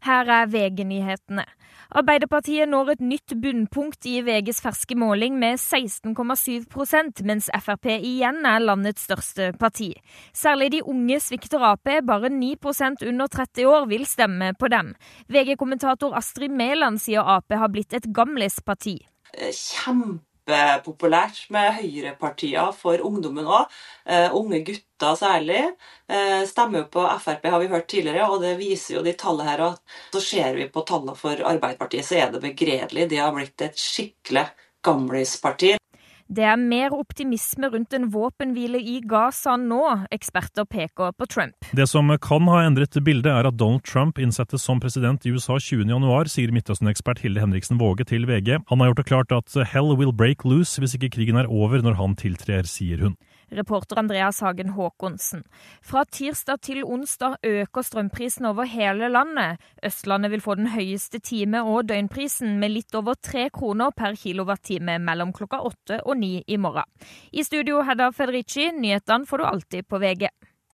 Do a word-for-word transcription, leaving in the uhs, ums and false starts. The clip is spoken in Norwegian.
Her er V G-nyhetene. Arbeiderpartiet når et nytt bunnpunkt i V G's ferske måling med seksten komma syv prosent, mens F R P igjen er landets største parti. Særlig de unge svikter A P, bare ni prosent under tretti år vil stemme på dem. V G-kommentator Astrid Mæland sier A P har blitt et gamlisparti. Kjempepopulært med høyrepartier for ungdommen også. Uh, unge gutter særlig. Uh, stemmer jo på F R P har vi hørt tidligere, og det viser jo de tallet her. Og så ser vi på tallene for Arbeiderpartiet, så er det begredelig. De har blitt et skikkelig gamlisparti. Det er mer optimisme rundt en våpenhvile i Gaza nå, eksperter peker på Trump. Det som kan ha endret bildet er at Donald Trump innsettes som president i U S A tjuende januar, sier Midtøsten-ekspert Hilde Henriksen Våge til V G. Han har gjort det klart at hell will break loose hvis ikke krigen er over når han tiltrer, sier hun. Reporter Andreas Hagen Håkonsen. Fra tirsdag til onsdag øker strømprisen over hele landet. Østlandet vil få den høyeste time- og døgnprisen med litt over tre kroner per kilowattime mellom klokka åtte og ni i morgen. I studio Hedda Federici, nyhetene får du alltid på V G.